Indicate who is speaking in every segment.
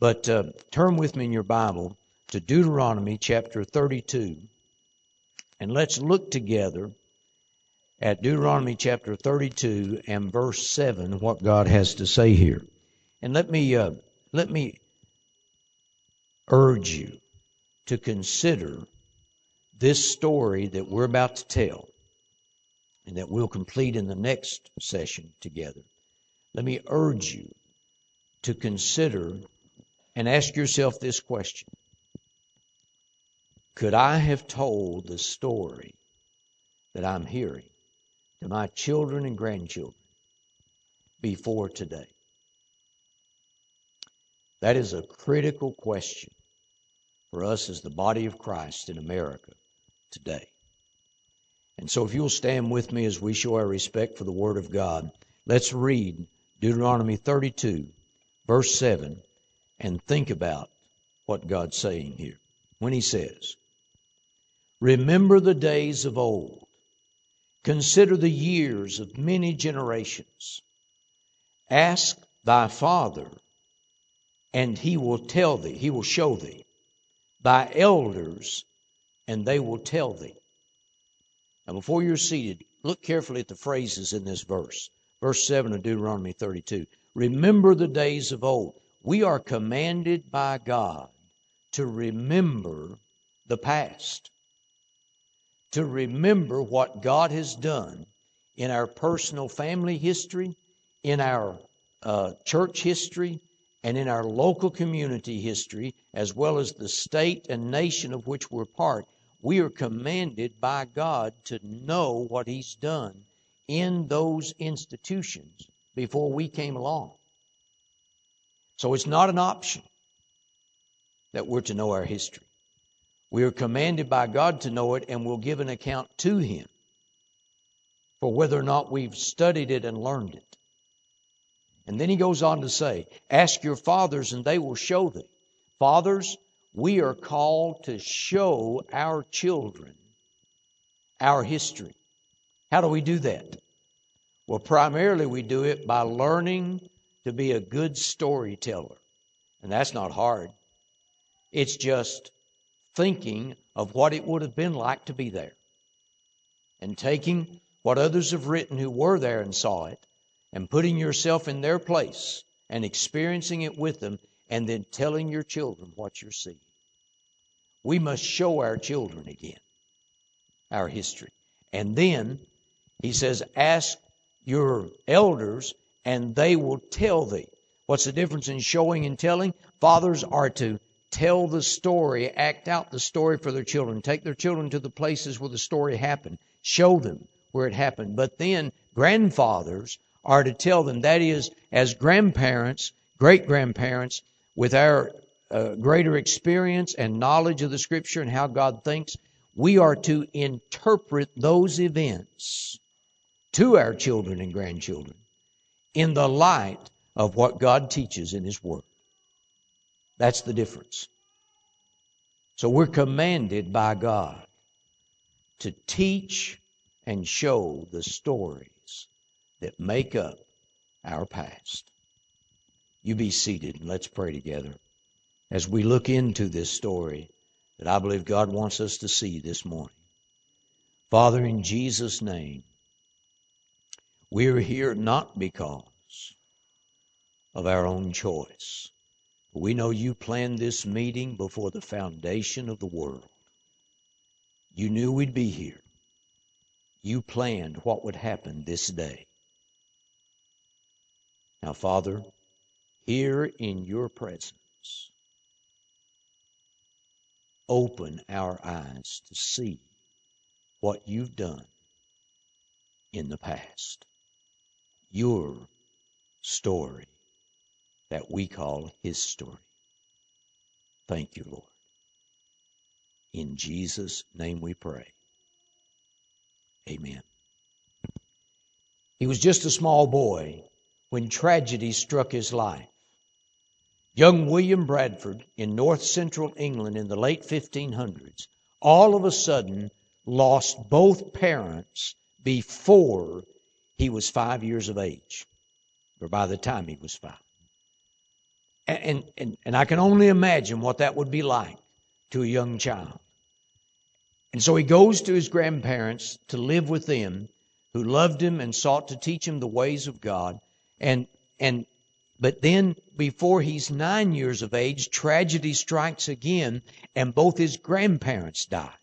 Speaker 1: But turn with me in your Bible to Deuteronomy chapter 32, and let's look together at Deuteronomy chapter 32 and verse 7, what God has to say here. And let me urge you to consider this story that we're about to tell and that we'll complete in the next session together. Let me urge you to consider and ask yourself this question. Could I have told the story that I'm hearing to my children and grandchildren before today? That is a critical question for us as the body of Christ in America today. And so if you'll stand with me as we show our respect for the Word of God, let's read Deuteronomy 32, verse 7, and think about what God's saying here. When He says, "Remember the days of old. Consider the years of many generations. Ask thy father, and he will tell thee, he will show thee. Thy elders, and they will tell thee." Now, before you're seated, look carefully at the phrases in this verse. Verse 7 of Deuteronomy 32. Remember the days of old. We are commanded by God to remember the past, to remember what God has done in our personal family history, in our church history, and in our local community history, as well as the state and nation of which we're part. We are commanded by God to know what He's done in those institutions before we came along. So it's not an option that we're to know our history. We are commanded by God to know it, and we'll give an account to Him for whether or not we've studied it and learned it. And then He goes on to say, ask your fathers and they will show thee. Fathers, we are called to show our children our history. How do we do that? Well, primarily we do it by learning to be a good storyteller. And that's not hard. It's just thinking of what it would have been like to be there, and taking what others have written who were there and saw it, and putting yourself in their place and experiencing it with them, and then telling your children what you're seeing. We must show our children again our history. And then He says, ask your elders and they will tell thee. What's the difference in showing and telling? Fathers are to tell the story, act out the story for their children, take their children to the places where the story happened, show them where it happened. But then grandfathers are to tell them. That is, as grandparents, great-grandparents, with our greater experience and knowledge of the Scripture and how God thinks, we are to interpret those events to our children and grandchildren in the light of what God teaches in His Word. That's the difference. So we're commanded by God to teach and show the stories that make up our past. You be seated and let's pray together as we look into this story that I believe God wants us to see this morning. Father, in Jesus' name, we're here not because of our own choice. We know You planned this meeting before the foundation of the world. You knew we'd be here. You planned what would happen this day. Now, Father, here in Your presence, open our eyes to see what You've done in the past. Your story that we call His story. Thank You, Lord. In Jesus' name we pray. Amen. He was just a small boy when tragedy struck his life. Young William Bradford in north central England in the late 1500s all of a sudden lost both parents before he was 5 years of age, or by the time he was 5. And I can only imagine what that would be like to a young child. And so he goes to his grandparents to live with them, who loved him and sought to teach him the ways of God. But then, before he's 9 years of age, tragedy strikes again, and both his grandparents die.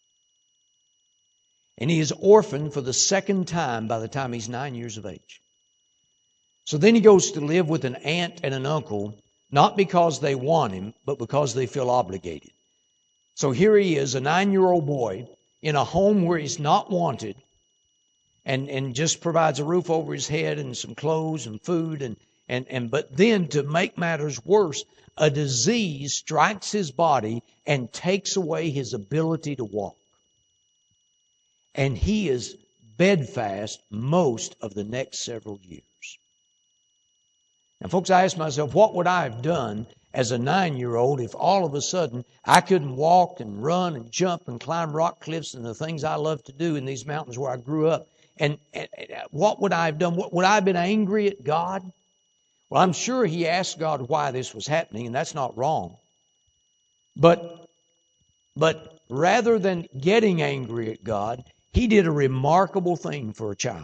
Speaker 1: And he is orphaned for the second time by the time he's 9 years of age. So then he goes to live with an aunt and an uncle, not because they want him, but because they feel obligated. So here he is, a 9-year-old boy, in a home where he's not wanted, and just provides a roof over his head and some clothes and food. But then, to make matters worse, a disease strikes his body and takes away his ability to walk. And he is bedfast most of the next several years. Now, folks, I ask myself, what would I have done as a 9-year-old if all of a sudden I couldn't walk and run and jump and climb rock cliffs and the things I love to do in these mountains where I grew up? And what would I have done? Would I have been angry at God? Well, I'm sure he asked God why this was happening, and that's not wrong. But rather than getting angry at God, he did a remarkable thing for a child.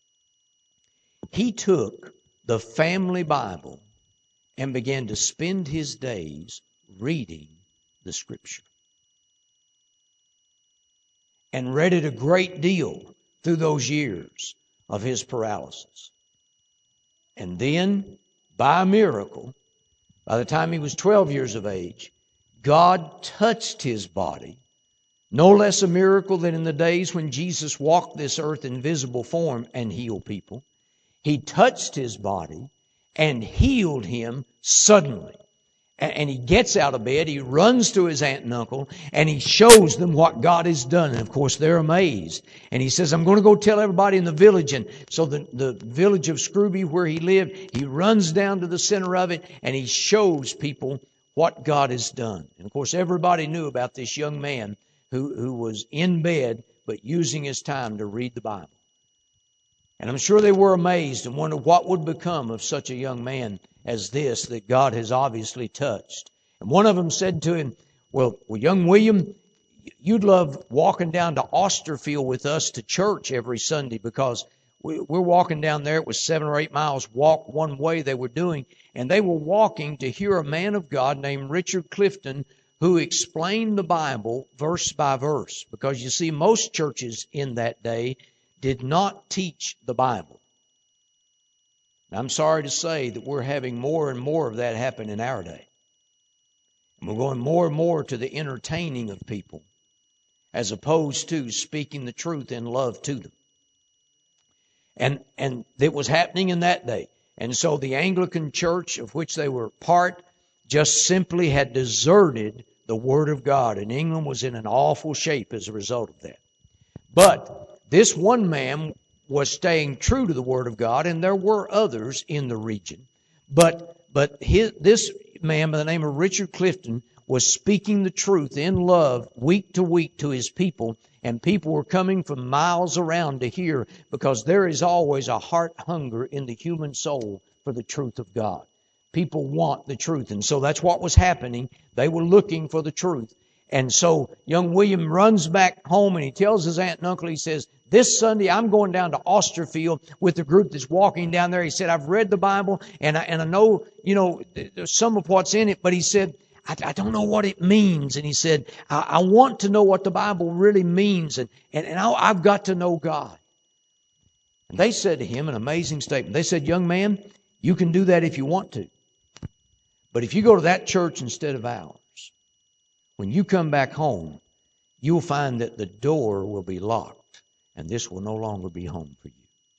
Speaker 1: He took the family Bible and began to spend his days reading the Scripture. And read it a great deal through those years of his paralysis. And then, by a miracle, by the time he was 12 years of age, God touched his body. No less a miracle than in the days when Jesus walked this earth in visible form and healed people. He touched his body and healed him suddenly. And he gets out of bed, he runs to his aunt and uncle, and he shows them what God has done. And of course, they're amazed. And he says, I'm going to go tell everybody in the village. And so the village of Scrooby, where he lived, he runs down to the center of it, and he shows people what God has done. And of course, everybody knew about this young man who was in bed, but using his time to read the Bible. And I'm sure they were amazed and wondered what would become of such a young man as this that God has obviously touched. And one of them said to him, well, young William, you'd love walking down to Osterfield with us to church every Sunday, because we're walking down there. It was 7 or 8 miles walk one way they were doing. And they were walking to hear a man of God named Richard Clifton, who explained the Bible verse by verse. Because you see, most churches in that day did not teach the Bible. I'm sorry to say that we're having more and more of that happen in our day. And we're going more and more to the entertaining of people, as opposed to speaking the truth in love to them. And it was happening in that day. And so the Anglican Church, of which they were part, just simply had deserted the Word of God. And England was in an awful shape as a result of that. But this one man was staying true to the Word of God, and there were others in the region. But this man by the name of Richard Clifton was speaking the truth in love week to week to his people, and people were coming from miles around to hear, because there is always a heart hunger in the human soul for the truth of God. People want the truth, and so that's what was happening. They were looking for the truth. And so young William runs back home, and he tells his aunt and uncle, he says, this Sunday I'm going down to Osterfield with the group that's walking down there. He said, I've read the Bible, and I know, some of what's in it, but he said, I don't know what it means. And he said, I want to know what the Bible really means, and I've got to know God. And they said to him an amazing statement. They said, young man, you can do that if you want to. But if you go to that church instead of ours, when you come back home, you'll find that the door will be locked, and this will no longer be home for you.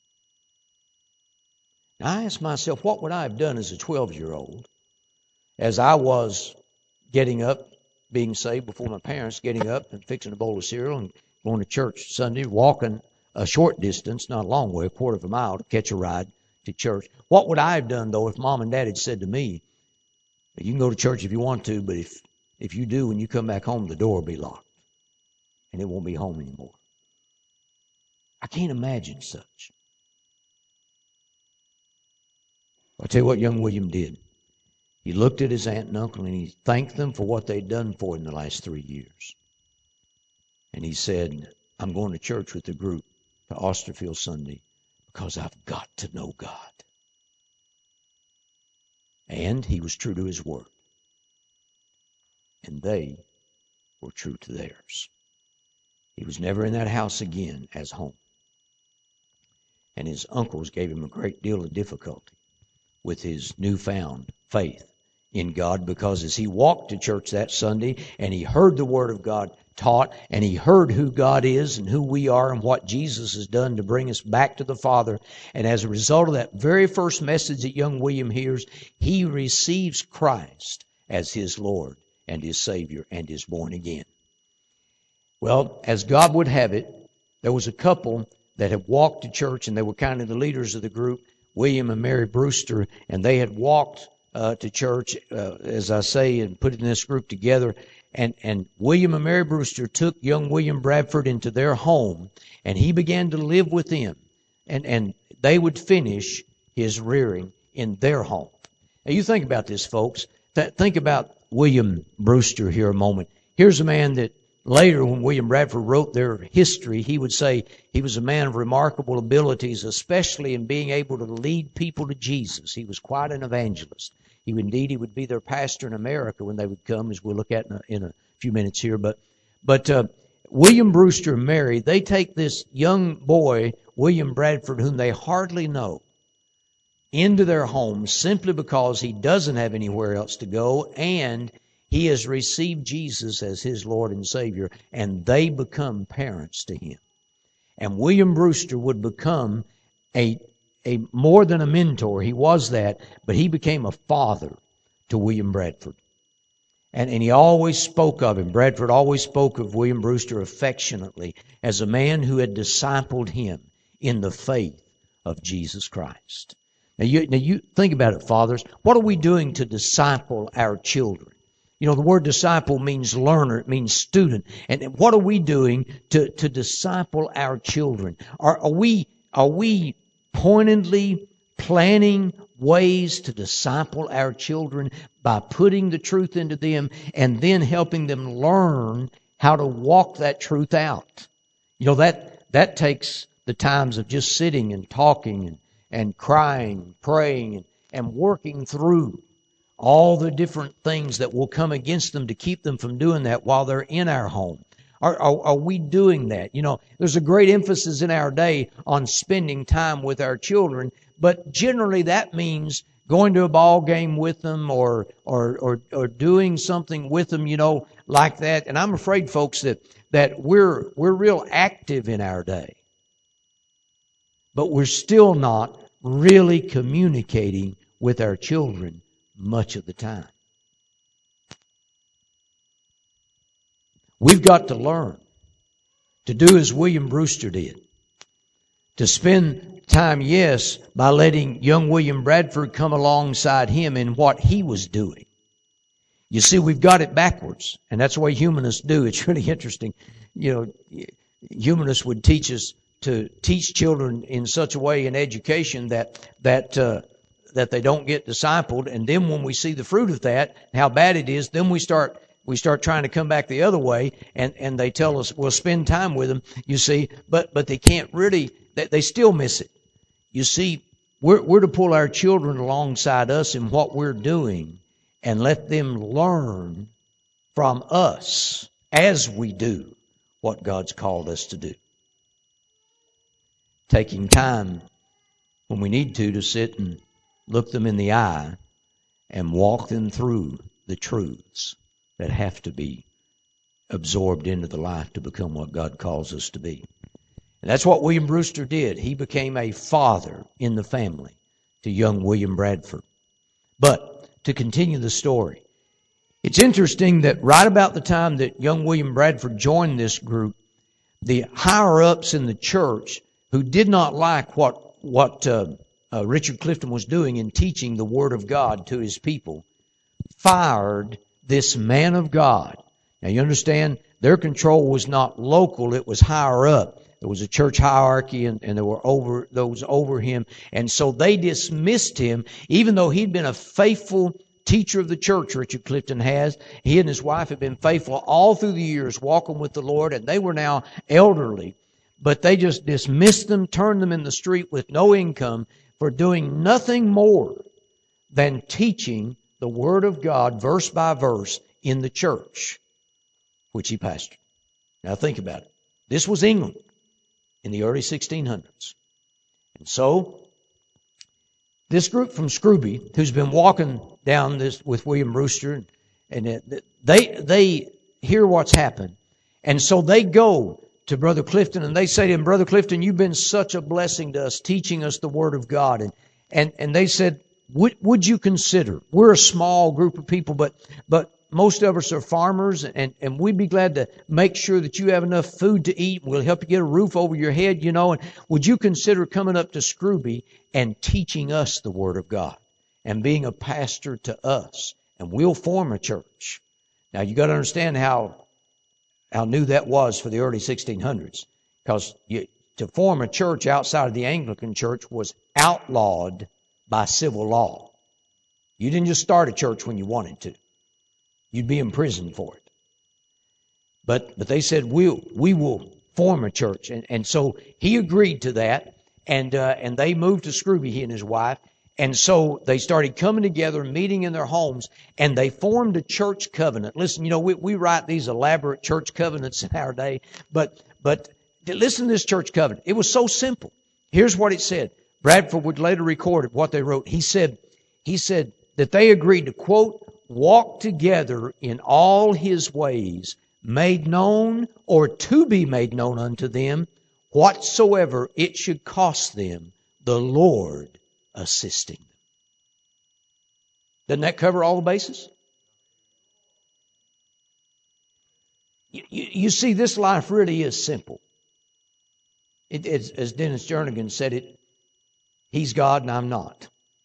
Speaker 1: Now, I ask myself, what would I have done as a 12-year-old, as I was getting up, being saved before my parents, getting up and fixing a bowl of cereal and going to church Sunday, walking a short distance, not a long way, a quarter of a mile to catch a ride to church. What would I have done, though, if Mom and Dad had said to me, you can go to church if you want to, but if you do, when you come back home, the door will be locked, and it won't be home anymore. I can't imagine such. I'll tell you what young William did. He looked at his aunt and uncle and he thanked them for what they'd done for him the last 3 years. And he said, I'm going to church with the group to Osterfield Sunday because I've got to know God. And he was true to his word. And they were true to theirs. He was never in that house again as home. And his uncles gave him a great deal of difficulty with his newfound faith in God, because as he walked to church that Sunday and he heard the Word of God taught and he heard who God is and who we are and what Jesus has done to bring us back to the Father, and as a result of that very first message that young William hears, he receives Christ as his Lord and his Savior and is born again. Well, as God would have it, there was a couple that had walked to church, and they were kind of the leaders of the group, William and Mary Brewster, and they had walked to church, as I say, and put in this group together. And William and Mary Brewster took young William Bradford into their home, and he began to live with them. And they would finish his rearing in their home. Now, you think about this, folks. Think about William Brewster here a moment. Here's a man that later, when William Bradford wrote their history, he would say he was a man of remarkable abilities, especially in being able to lead people to Jesus. He was quite an evangelist. He would be their pastor in America when they would come, as we'll look at in a few minutes here. But William Brewster and Mary, they take this young boy, William Bradford, whom they hardly know, into their home simply because he doesn't have anywhere else to go, and he has received Jesus as his Lord and Savior, and they become parents to him. And William Brewster would become a more than a mentor. He was that, but he became a father to William Bradford. And he always spoke of him. Bradford always spoke of William Brewster affectionately as a man who had discipled him in the faith of Jesus Christ. Now you think about it, fathers. What are we doing to disciple our children? You know, the word disciple means learner. It means student. And what are we doing to disciple our children? Are we pointedly planning ways to disciple our children by putting the truth into them and then helping them learn how to walk that truth out? You know, that takes the times of just sitting and talking and crying, praying, and working through all the different things that will come against them to keep them from doing that while they're in our home. Are we doing that? You know, there's a great emphasis in our day on spending time with our children, but generally that means going to a ball game with them or doing something with them, you know, like that. And I'm afraid, folks, that we're real active in our day, but we're still not really communicating with our children much of the time. We've got to learn to do as William Brewster did. To spend time, yes, by letting young William Bradford come alongside him in what he was doing. You see, we've got it backwards, and that's the way humanists do. It's really interesting. You know, humanists would teach us to teach children in such a way in education that they don't get discipled, and then when we see the fruit of that, how bad it is, then we start trying to come back the other way, and they tell us, we'll spend time with them, you see, but they can't really, they still miss it. You see, we're to pull our children alongside us in what we're doing and let them learn from us as we do what God's called us to do. Taking time when we need to sit and look them in the eye and walk them through the truths that have to be absorbed into the life to become what God calls us to be. And that's what William Brewster did. He became a father in the family to young William Bradford. But to continue the story, it's interesting that right about the time that young William Bradford joined this group, the higher-ups in the church who did not like what Richard Clifton was doing in teaching the Word of God to his people, fired this man of God. Now you understand, their control was not local, it was higher up. There was a church hierarchy and there were those over him. And so they dismissed him, even though he'd been a faithful teacher of the church, Richard Clifton has. He and his wife have been faithful all through the years, walking with the Lord, and they were now elderly. But they just dismissed them, turned them in the street with no income for doing nothing more than teaching the Word of God verse by verse in the church, which he pastored. Now think about it. This was England in the early 1600s. And so, this group from Scrooby, who's been walking down this with William Brewster, and they hear what's happened. And so they go to Brother Clifton and they say to him, Brother Clifton, you've been such a blessing to us, teaching us the Word of God. And they said, would you consider, we're a small group of people, but most of us are farmers, and we'd be glad to make sure that you have enough food to eat. We'll help you get a roof over your head, you know. And would you consider coming up to Scrooby and teaching us the Word of God and being a pastor to us? And we'll form a church. Now, you got to understand how new that was for the early 1600s, because to form a church outside of the Anglican Church was outlawed by civil law. You didn't just start a church when you wanted to. You'd be imprisoned for it. But they said, we will form a church. And so he agreed to that. And they moved to Scrooby, he and his wife. And so they started coming together, meeting in their homes, and they formed a church covenant. Listen, you know, we write these elaborate church covenants in our day, but listen to this church covenant. It was so simple. Here's what it said. Bradford would later record what they wrote. He said that they agreed to, quote, walk together in all his ways, made known or to be made known unto them, whatsoever it should cost them, the Lord assisting them. Doesn't that cover all the bases? You see, this life really is simple. As Dennis Jernigan said it, he's God and I'm not.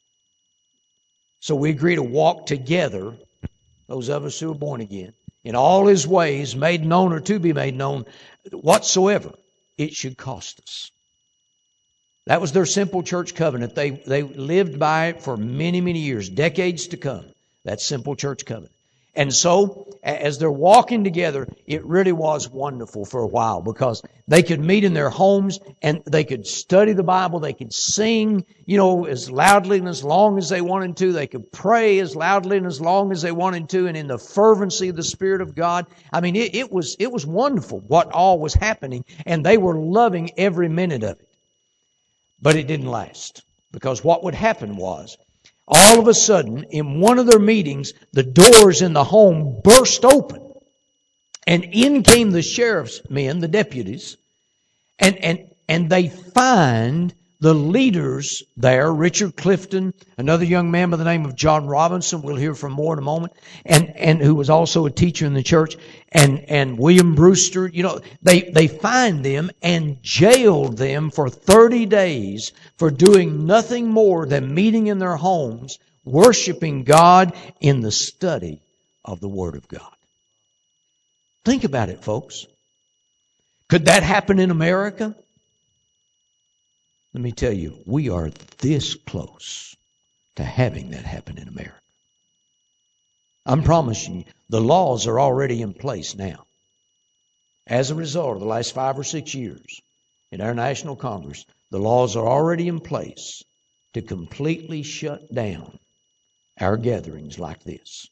Speaker 1: So we agree to walk together, those of us who are born again, in all his ways, made known or to be made known, whatsoever it should cost us. That was their simple church covenant. They lived by it for many, many years, decades to come, that simple church covenant. And so, as they're walking together, it really was wonderful for a while, because they could meet in their homes and they could study the Bible. They could sing, you know, as loudly and as long as they wanted to. They could pray as loudly and as long as they wanted to, and in the fervency of the Spirit of God. I mean, it was wonderful what all was happening, and they were loving every minute of it. But it didn't last, because what would happen was, all of a sudden, in one of their meetings, the doors in the home burst open. And in came the sheriff's men, the deputies, and they find the leaders there, Richard Clifton, another young man by the name of John Robinson, we'll hear from more in a moment, and who was also a teacher in the church, and William Brewster. You know, they find them and jailed them for 30 days for doing nothing more than meeting in their homes, worshiping God in the study of the Word of God. Think about it, folks. Could that happen in America? Let me tell you, we are this close to having that happen in America. I'm promising you, the laws are already in place now. As a result of the last 5 or 6 years in our National Congress, the laws are already in place to completely shut down our gatherings like this,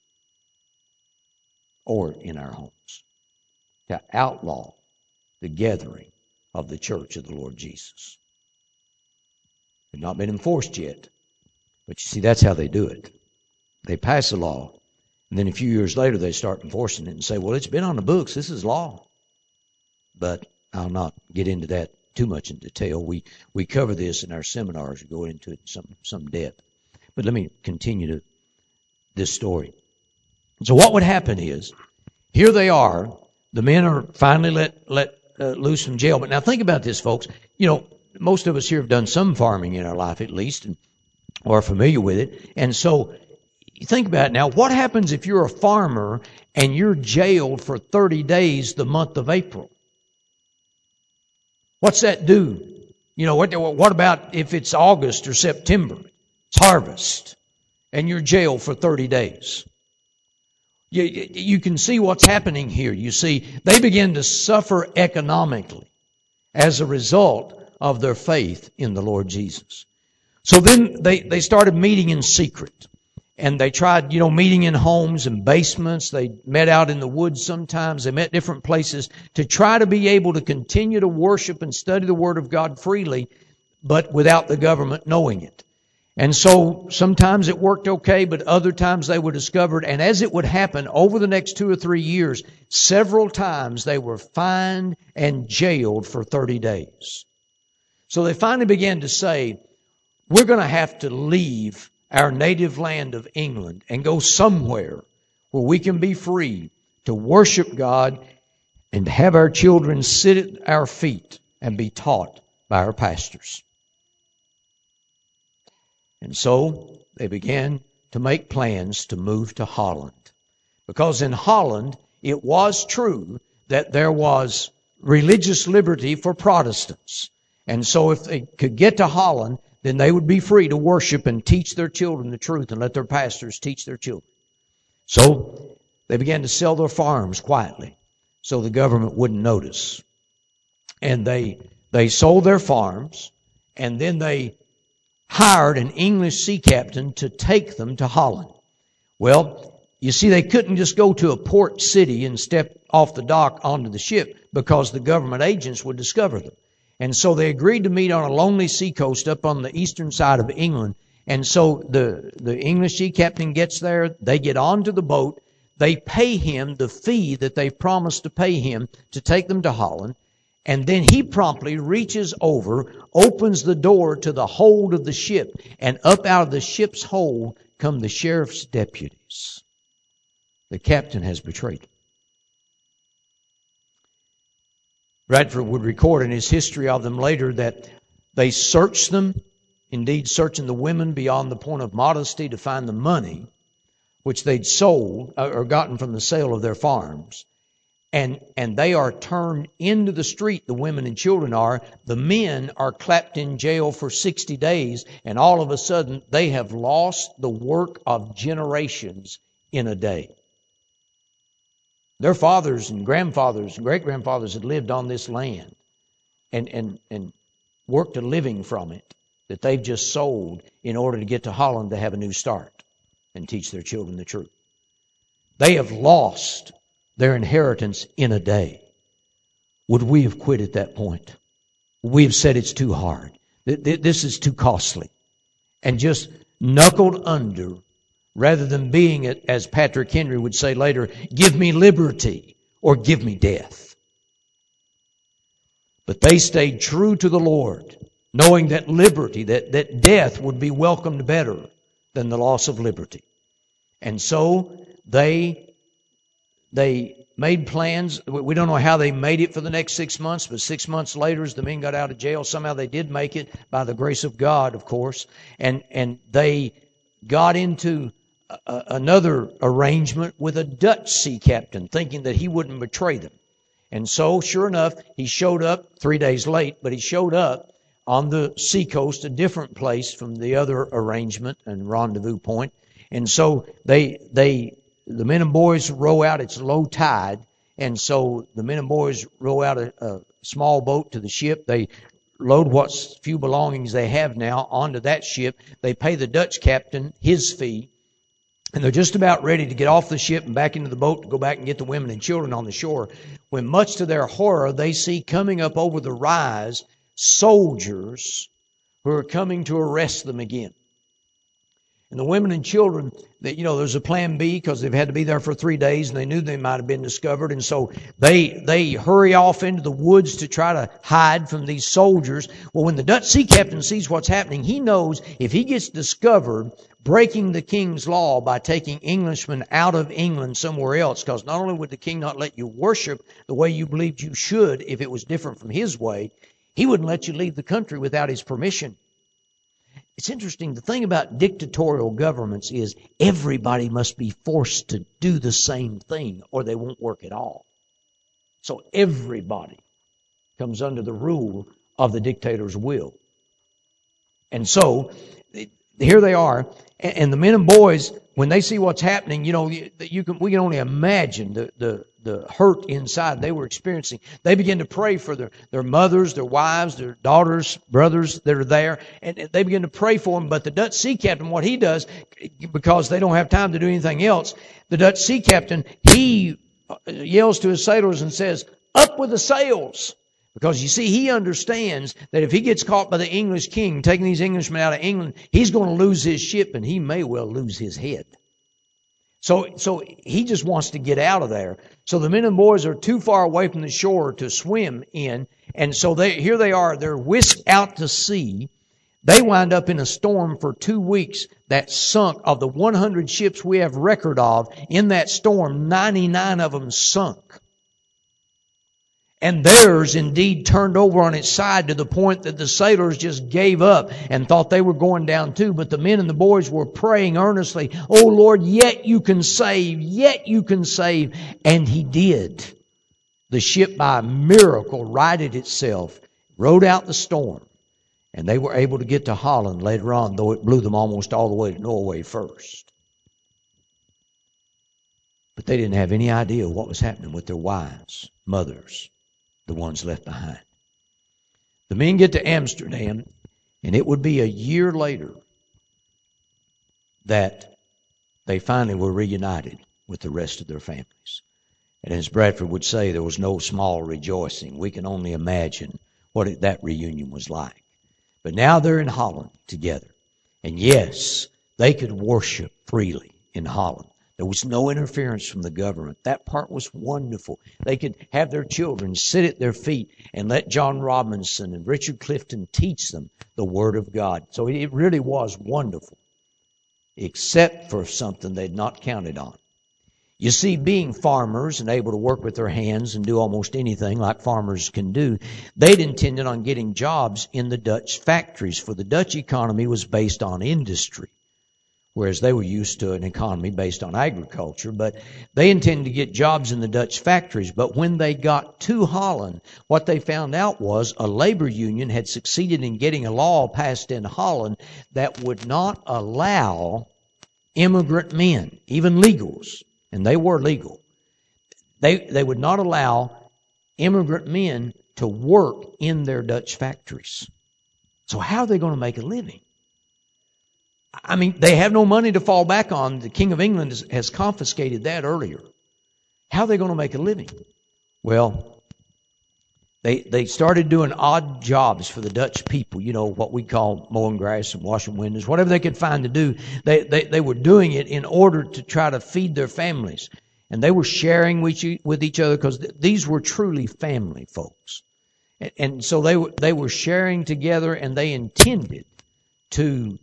Speaker 1: or in our homes, to outlaw the gathering of the church of the Lord Jesus. It's not been enforced yet, but you see, that's how they do it. They pass a law, and then a few years later they start enforcing it and say, well, it's been on the books, this is law. But I'll not get into that too much in detail. We cover this in our seminars, we go into it in some depth. But let me continue to this story. So what would happen is, here they are, the men are finally let loose from jail. But now think about this, folks. You know, most of us here have done some farming in our life at least, and are familiar with it. And so you think about it now. What happens if you're a farmer and you're jailed for 30 days the month of April? What's that do? You know, what about if it's August or September? It's harvest. and you're jailed for 30 days. You can see what's happening here. You see, they begin to suffer economically as a result of their faith in the Lord Jesus. So then they started meeting in secret. And they tried, meeting in homes and basements. They met out in the woods sometimes. They met different places to try to be able to continue to worship and study the Word of God freely, but without the government knowing it. And so sometimes it worked okay, but other times they were discovered. And as it would happen over the next 2 or 3 years, several times they were fined and jailed for 30 days. So they finally began to say, we're going to have to leave our native land of England and go somewhere where we can be free to worship God and have our children sit at our feet and be taught by our pastors. And so they began to make plans to move to Holland. Because in Holland, it was true that there was religious liberty for Protestants. And so if they could get to Holland, then they would be free to worship and teach their children the truth and let their pastors teach their children. So they began to sell their farms quietly so the government wouldn't notice. And they sold their farms, and then they hired an English sea captain to take them to Holland. Well, you see, they couldn't just go to a port city and step off the dock onto the ship because the government agents would discover them. And so they agreed to meet on a lonely seacoast up on the eastern side of England. And so the English sea captain gets there. They get onto the boat. They pay him the fee that they promised to pay him to take them to Holland. And then he promptly reaches over, opens the door to the hold of the ship, and up out of the ship's hold come the sheriff's deputies. The captain has betrayed him. Bradford would record in his history of them later that they searched them, indeed searching the women beyond the point of modesty to find the money which they'd sold or gotten from the sale of their farms. And they are turned into the street, the women and children are. The men are clapped in jail for 60 days, and all of a sudden they have lost the work of generations in a day. Their fathers and grandfathers and great-grandfathers had lived on this land and worked a living from it that they've just sold in order to get to Holland to have a new start and teach their children the truth. They have lost their inheritance in a day. Would we have quit at that point? Would we have said it's too hard? This is too costly. And just knuckled under rather than being it, as Patrick Henry would say later, give me liberty or give me death. But they stayed true to the Lord, knowing that liberty, that death would be welcomed better than the loss of liberty. And so they made plans. We don't know how they made it for the next 6 months, but 6 months later, as the men got out of jail, somehow they did make it by the grace of God, of course. And they got into another arrangement with a Dutch sea captain, thinking that he wouldn't betray them. And so, sure enough, he showed up 3 days late, but he showed up on the seacoast, a different place from the other arrangement and rendezvous point. And so the men and boys row out. It's low tide, and so the men and boys row out a small boat to the ship. They load what few belongings they have now onto that ship. They pay the Dutch captain his fee. And they're just about ready to get off the ship and back into the boat to go back and get the women and children on the shore, when much to their horror, they see coming up over the rise soldiers who are coming to arrest them again. And the women and children, there's a plan B because they've had to be there for 3 days and they knew they might have been discovered. And so they hurry off into the woods to try to hide from these soldiers. Well, when the Dutch sea captain sees what's happening, he knows if he gets discovered breaking the king's law by taking Englishmen out of England somewhere else, because not only would the king not let you worship the way you believed you should if it was different from his way, he wouldn't let you leave the country without his permission. It's interesting. The thing about dictatorial governments is everybody must be forced to do the same thing or they won't work at all. So everybody comes under the rule of the dictator's will. And so here they are, and the men and boys, when they see what's happening, we can only imagine the hurt inside they were experiencing. They begin to pray for their mothers, their wives, their daughters, brothers that are there, and they begin to pray for them. But the Dutch sea captain, what he does, because they don't have time to do anything else, the Dutch sea captain, he yells to his sailors and says, "Up with the sails!" Because you see, he understands that if he gets caught by the English king taking these Englishmen out of England, he's going to lose his ship and he may well lose his head. So he just wants to get out of there. So the men and boys are too far away from the shore to swim in. And so here they are. They're whisked out to sea. They wind up in a storm for 2 weeks that sunk. Of the 100 ships we have record of, in that storm, 99 of them sunk. And theirs indeed turned over on its side to the point that the sailors just gave up and thought they were going down too. But the men and the boys were praying earnestly, "Oh Lord, yet you can save, yet you can save." And He did. The ship by a miracle righted itself, rode out the storm, and they were able to get to Holland later on, though it blew them almost all the way to Norway first. But they didn't have any idea what was happening with their wives, mothers, the ones left behind. The men get to Amsterdam, and it would be a year later that they finally were reunited with the rest of their families. And as Bradford would say, there was no small rejoicing. We can only imagine what that reunion was like. But now they're in Holland together. And yes, they could worship freely in Holland. There was no interference from the government. That part was wonderful. They could have their children sit at their feet and let John Robinson and Richard Clifton teach them the Word of God. So it really was wonderful, except for something they'd not counted on. You see, being farmers and able to work with their hands and do almost anything like farmers can do, they'd intended on getting jobs in the Dutch factories, for the Dutch economy was based on industry, whereas they were used to an economy based on agriculture. But they intended to get jobs in the Dutch factories. But when they got to Holland, what they found out was a labor union had succeeded in getting a law passed in Holland that would not allow immigrant men, even legals, and they were legal, they would not allow immigrant men to work in their Dutch factories. So how are they going to make a living? I mean, they have no money to fall back on. The King of England has confiscated that earlier. How are they going to make a living? Well, they started doing odd jobs for the Dutch people, what we call mowing grass and washing windows, whatever they could find to do. They were doing it in order to try to feed their families. And they were sharing with each other, because these were truly family folks. And so they were sharing together, and they intended to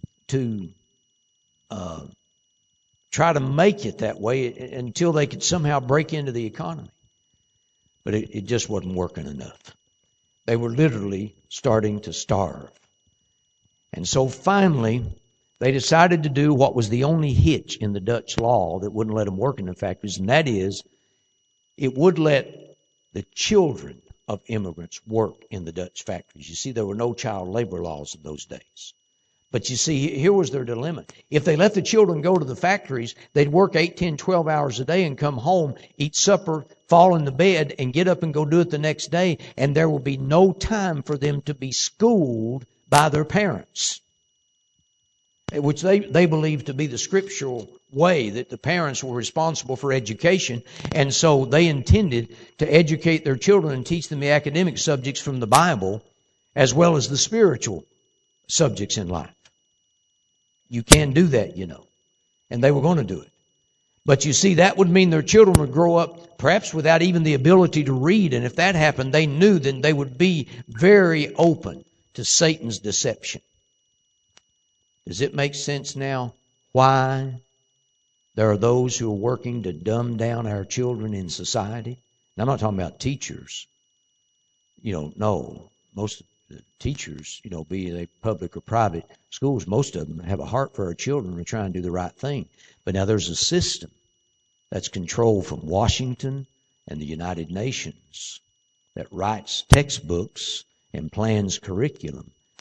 Speaker 1: try to make it that way until they could somehow break into the economy. But it just wasn't working enough. They were literally starting to starve. And so finally, they decided to do what was the only hitch in the Dutch law that wouldn't let them work in the factories, and that is, it would let the children of immigrants work in the Dutch factories. You see, there were no child labor laws in those days. But you see, here was their dilemma. If they let the children go to the factories, they'd work 8, 10, 12 hours a day and come home, eat supper, fall into bed, and get up and go do it the next day. And there would be no time for them to be schooled by their parents, which they believed to be the scriptural way, that the parents were responsible for education. And so they intended to educate their children and teach them the academic subjects from the Bible as well as the spiritual subjects in life. You can do that, and they were going to do it. But you see, that would mean their children would grow up perhaps without even the ability to read. And if that happened, they knew then they would be very open to Satan's deception. Does it make sense now why there are those who are working to dumb down our children in society? And I'm not talking about teachers. No. Most teachers, be they public or private schools, most of them have a heart for our children and try and do the right thing. But now there's a system that's controlled from Washington and the United Nations that writes textbooks and plans curriculum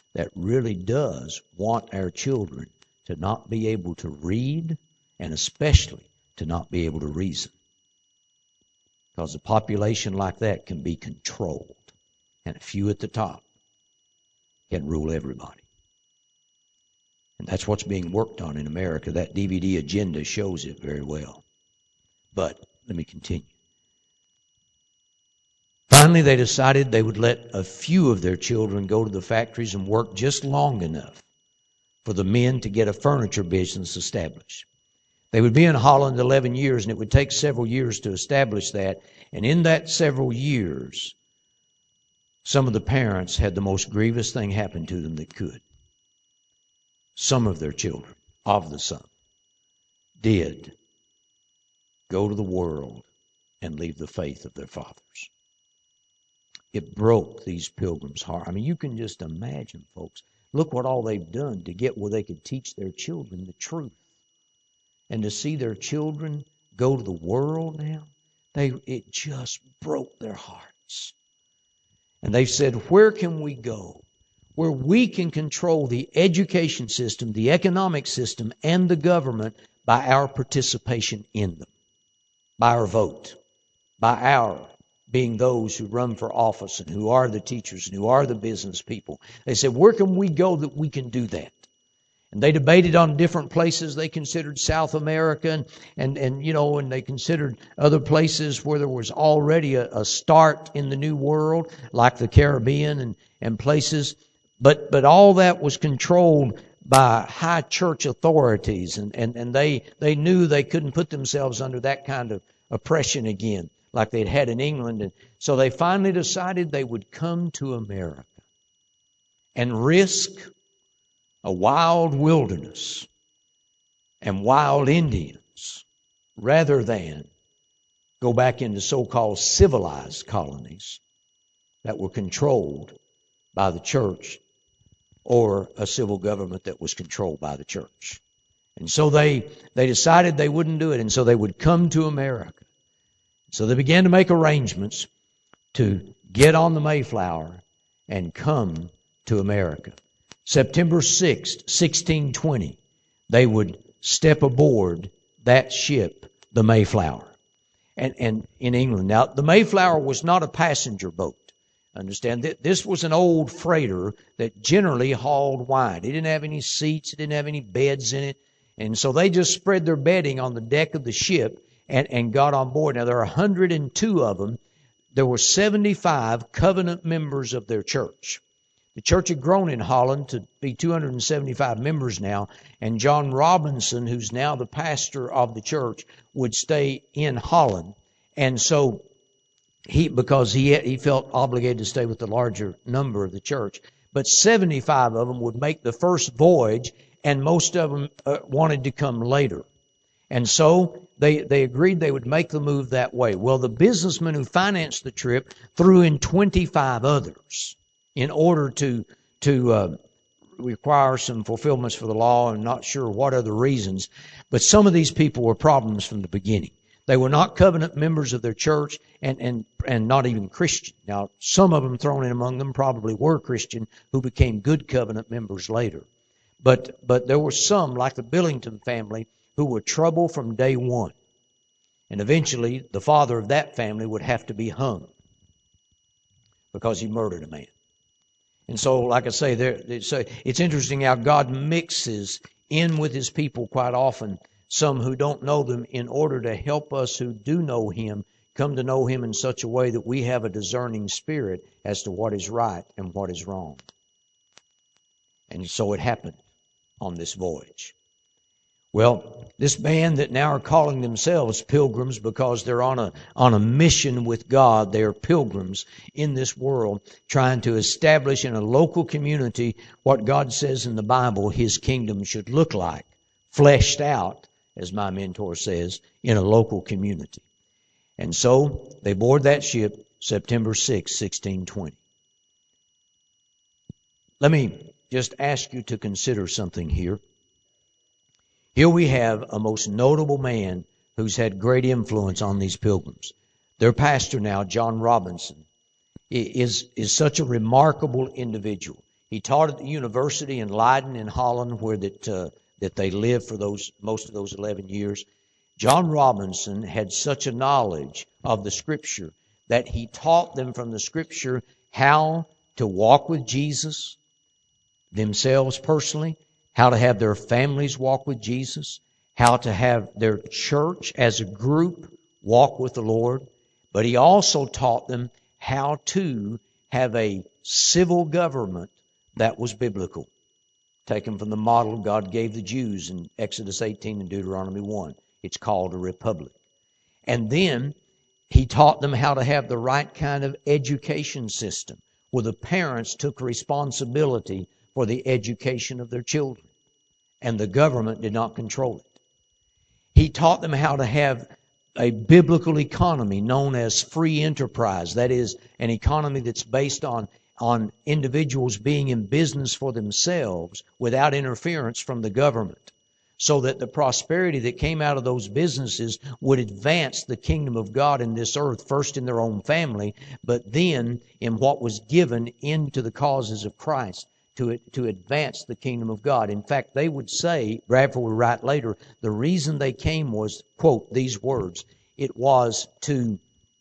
Speaker 1: that really does want our children to not be able to read and especially to not be able to reason. Because a population like that can be controlled, and a few at the top can rule everybody. And that's what's being worked on in America. That DVD agenda shows it very well. But let me continue. Finally, they decided they would let a few of their children go to the factories and work just long enough for the men to get a furniture business established. They would be in Holland 11 years, and it would take several years to establish that. And in that several years, some of the parents had the most grievous thing happen to them that could. Some of their children, of the son, did go to the world and leave the faith of their fathers. It broke these pilgrims' heart. I mean, you can just imagine, folks. Look what all they've done to get where they could teach their children the truth. And to see their children go to the world now, it just broke their hearts. And they've said, where can we go where we can control the education system, the economic system, and the government by our participation in them, by our vote, by our being those who run for office and who are the teachers and who are the business people. They said, where can we go that we can do that? And they debated on different places. They considered South America and they considered other places where there was already a start in the New World, like the Caribbean and places. But all that was controlled by high church authorities, and they knew they couldn't put themselves under that kind of oppression again, like they'd had in England. And so they finally decided they would come to America and risk a wild wilderness and wild Indians rather than go back into so-called civilized colonies that were controlled by the church or a civil government that was controlled by the church. And so they decided they wouldn't do it, and so they would come to America. So they began to make arrangements to get on the Mayflower and come to America. September 6th, 1620, they would step aboard that ship, the Mayflower, and in England. Now, the Mayflower was not a passenger boat. Understand, this was an old freighter that generally hauled wine. It didn't have any seats. It didn't have any beds in it. And so they just spread their bedding on the deck of the ship and got on board. Now, there are 102 of them. There were 75 covenant members of their church. The church had grown in Holland to be 275 members now, and John Robinson, who's now the pastor of the church, would stay in Holland. And so because he felt obligated to stay with the larger number of the church. But 75 of them would make the first voyage, and most of them wanted to come later. And so they agreed they would make the move that way. Well, the businessman who financed the trip threw in 25 others in order to require some fulfillments for the law. I'm not sure what other reasons. But some of these people were problems from the beginning. They were not covenant members of their church and not even Christian. Now, some of them thrown in among them probably were Christian who became good covenant members later. But there were some, like the Billington family, who were trouble from day one. And eventually, the father of that family would have to be hung because he murdered a man. And so, like I say, it's interesting how God mixes in with his people quite often, some who don't know them, in order to help us who do know him come to know him in such a way that we have a discerning spirit as to what is right and what is wrong. And so it happened on this voyage. Well, this band that now are calling themselves pilgrims because they're on a mission with God. They are pilgrims in this world trying to establish in a local community what God says in the Bible his kingdom should look like, fleshed out, as my mentor says, in a local community. And so they board that ship September 6, 1620. Let me just ask you to consider something here. Here we have a most notable man who's had great influence on these pilgrims. Their pastor now, John Robinson, is such a remarkable individual. He taught at the university in Leiden in Holland, where that they lived for most of those 11 years. John Robinson had such a knowledge of the Scripture that he taught them from the Scripture how to walk with Jesus themselves personally, how to have their families walk with Jesus, how to have their church as a group walk with the Lord. But he also taught them how to have a civil government that was biblical, taken from the model God gave the Jews in Exodus 18 and Deuteronomy 1. It's called a republic. And then he taught them how to have the right kind of education system, where the parents took responsibility for the education of their children, and the government did not control it. He taught them how to have a biblical economy known as free enterprise. That is, an economy that's based on individuals being in business for themselves without interference from the government, so that the prosperity that came out of those businesses would advance the kingdom of God in this earth, first in their own family, but then in what was given into the causes of Christ to advance the kingdom of God. In fact, they would say, Bradford would write later, the reason they came was, quote, these words, it was to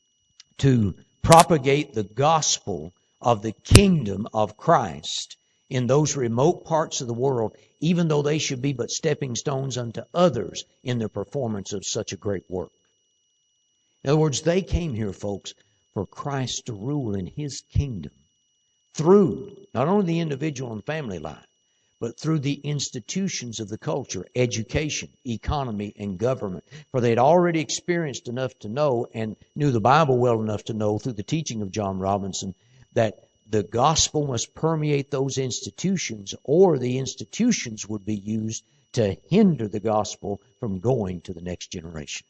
Speaker 1: propagate the gospel of the kingdom of Christ in those remote parts of the world, even though they should be but stepping stones unto others in the performance of such a great work. In other words, they came here, folks, for Christ to rule in His kingdom through not only the individual and family life, but through the institutions of the culture, education, economy, and government. For they had already experienced enough to know and knew the Bible well enough to know through the teaching of John Robinson that the gospel must permeate those institutions, or the institutions would be used to hinder the gospel from going to the next generation.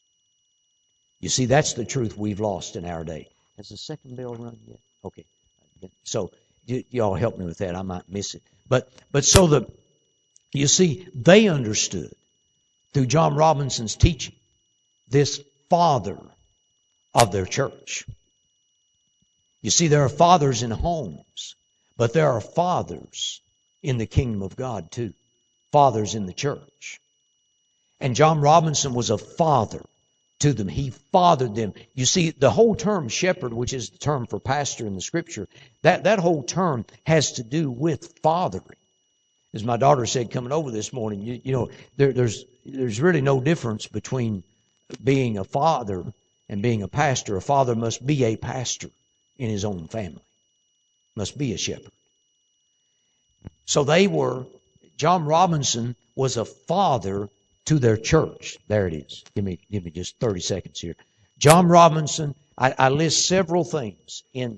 Speaker 1: You see, that's the truth we've lost in our day. Has the second bell rung yet? Okay. So y'all help me with that. I might miss it. But so you see, they understood through John Robinson's teaching this father of their church. You see, there are fathers in homes, but there are fathers in the kingdom of God too. Fathers in the church. And John Robinson was a father to them. He fathered them. You see, the whole term shepherd, which is the term for pastor in the Scripture, that whole term has to do with fathering. As my daughter said coming over this morning, you know, there's really no difference between being a father and being a pastor. A father must be a pastor in his own family, must be a shepherd. So John Robinson was a father to their church. There it is. Give me just 30 seconds here. John Robinson, I list several things in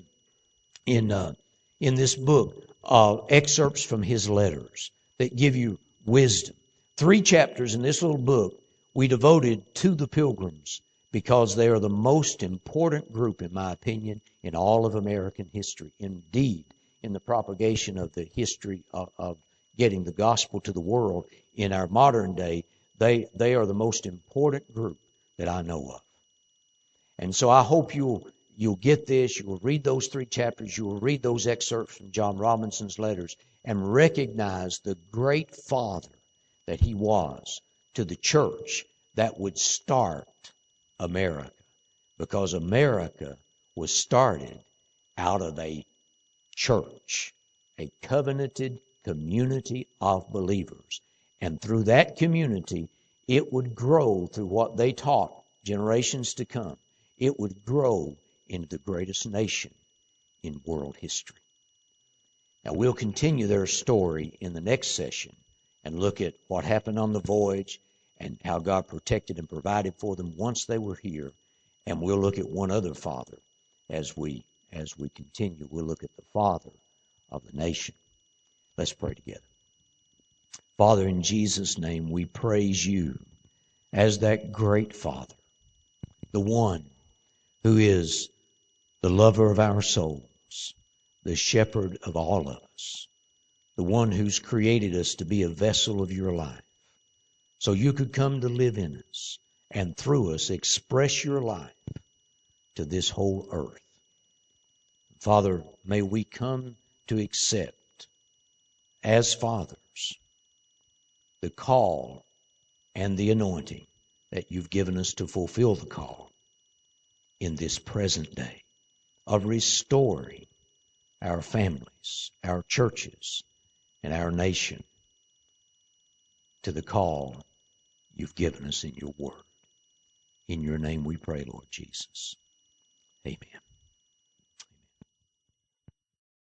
Speaker 1: this book of excerpts from his letters that give you wisdom. 3 chapters in this little book we devoted to the Pilgrims, because they are the most important group, in my opinion, in all of American history. Indeed, in the propagation of the history of getting the gospel to the world in our modern day, they are the most important group that I know of. And so I hope you'll get this. You will read those 3 chapters. You will read those excerpts from John Robinson's letters and recognize the great father that he was to the church that would start America. Because America was started out of a church, a covenanted community of believers. And through that community, it would grow through what they taught generations to come. It would grow into the greatest nation in world history. Now, we'll continue their story in the next session and look at what happened on the voyage and how God protected and provided for them once they were here. And we'll look at one other father as we continue. We'll look at the father of the nation. Let's pray together. Father, in Jesus' name, we praise you as that great Father, the one who is the lover of our souls, the shepherd of all of us, the one who's created us to be a vessel of your life, so you could come to live in us and through us express your life to this whole earth. Father, may we come to accept as fathers, the call and the anointing that you've given us to fulfill the call in this present day of restoring our families, our churches, and our nation to the call you've given us in your word. In your name we pray, Lord Jesus. Amen.